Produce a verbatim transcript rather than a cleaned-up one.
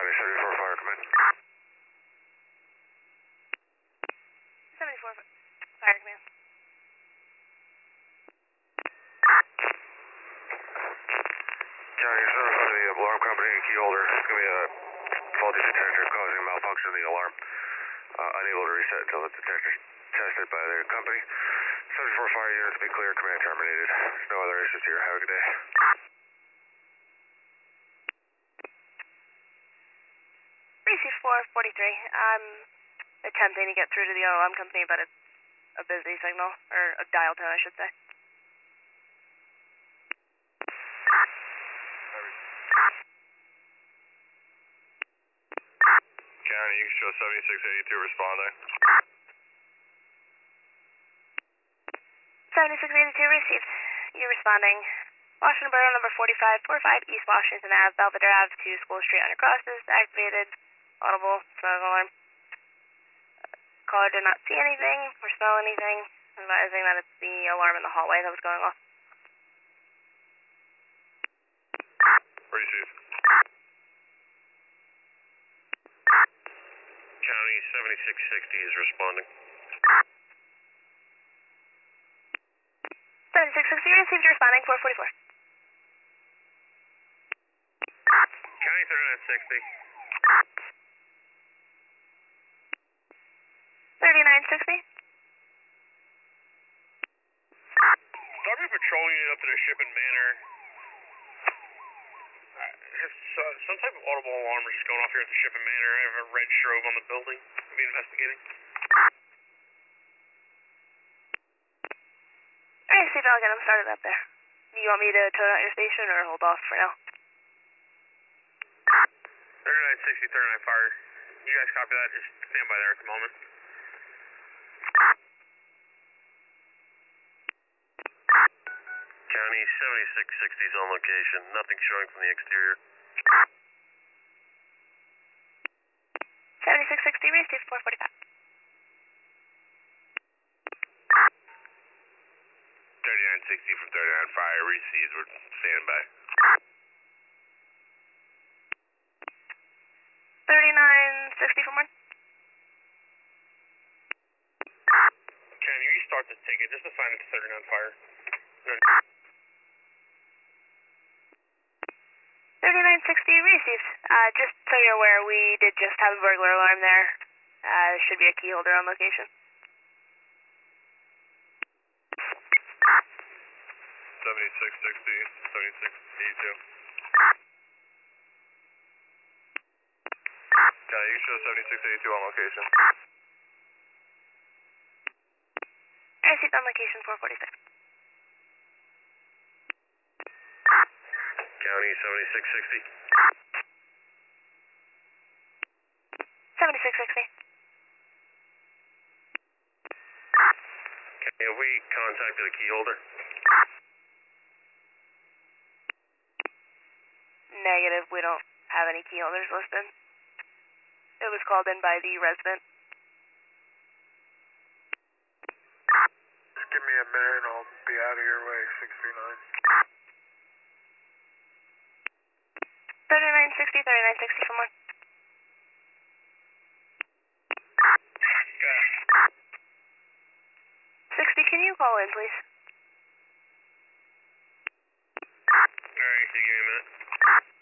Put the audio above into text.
County seventy-four Fire Command. seventy-four Fire Command. County, you're notified of the alarm company and key holder. It's going to be a faulty detector causing a malfunction in the alarm. Uh, unable to reset until the detector is tested by the company. seventy-four fire units be clear, command terminated. There's no other issues here. Have a good day. Receive four forty-three. I'm attempting to get through to the alarm company, but it's a busy signal, or a dial tone, I should say. County, you can show seventy-six eighty-two responding. seventy-six eighty-two received. You responding. Washington Borough number forty-five forty-five East Washington Ave, Belvedere Ave to School Street under crosses. Activated. Audible. Smoke alarm. Caller did not see anything or smell anything. Advising that it's the alarm in the hallway that was going off. Receive. County seventy-six sixty is responding. seventy-six sixty received. Responding. four forty-four. County thirty-nine sixty. thirty-nine sixty. Starting a patrol unit up to the Shipping Manor. Uh, has uh, some type of audible alarm is just going off here at the Shipping Manor. I have a red strobe on the building. I'll be investigating. Alright, Steve, I'll get them started up there. Do you want me to tone out your station or hold off for now? thirty-nine sixty, thirty-nine fire. You guys copy that? Just stand by there at the moment. County seventy-six sixty is on location. Nothing showing from the exterior. seventy-six sixty received. four forty-five. thirty-nine sixty from thirty-nine fire received. We're standing by. thirty-nine sixty for more. Can you restart this ticket? Just assign it to thirty-nine fire. thirty-nine sixty received. Uh, just so you're aware, we did just have a burglar alarm there. Uh, there should be a key holder on location. seventy-six sixty, seventy-six eighty-two. Yeah, you can show seventy-six eighty-two on location. I received on location four forty-six. County seventy-six sixty. seventy-six sixty. Okay, have we contacted a key holder? Negative, we don't have any key holders listed. It was called in by the resident. Just give me a minute and I'll be out of your way, six three nine. thirty-nine sixty, thirty-nine sixty for more. Okay. sixty, can you call in, please? Alright, so give me a minute.